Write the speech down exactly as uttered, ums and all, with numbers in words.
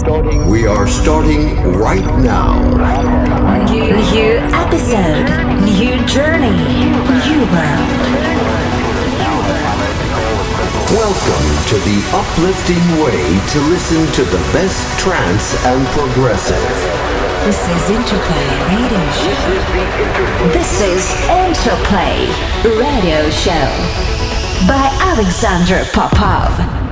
We are starting right now. New, new episode, new journey, new world. Welcome to the uplifting way to listen to the best trance and progressive. This is Interplay Radio Show. This is Interplay Radio Show by Alexander Popov.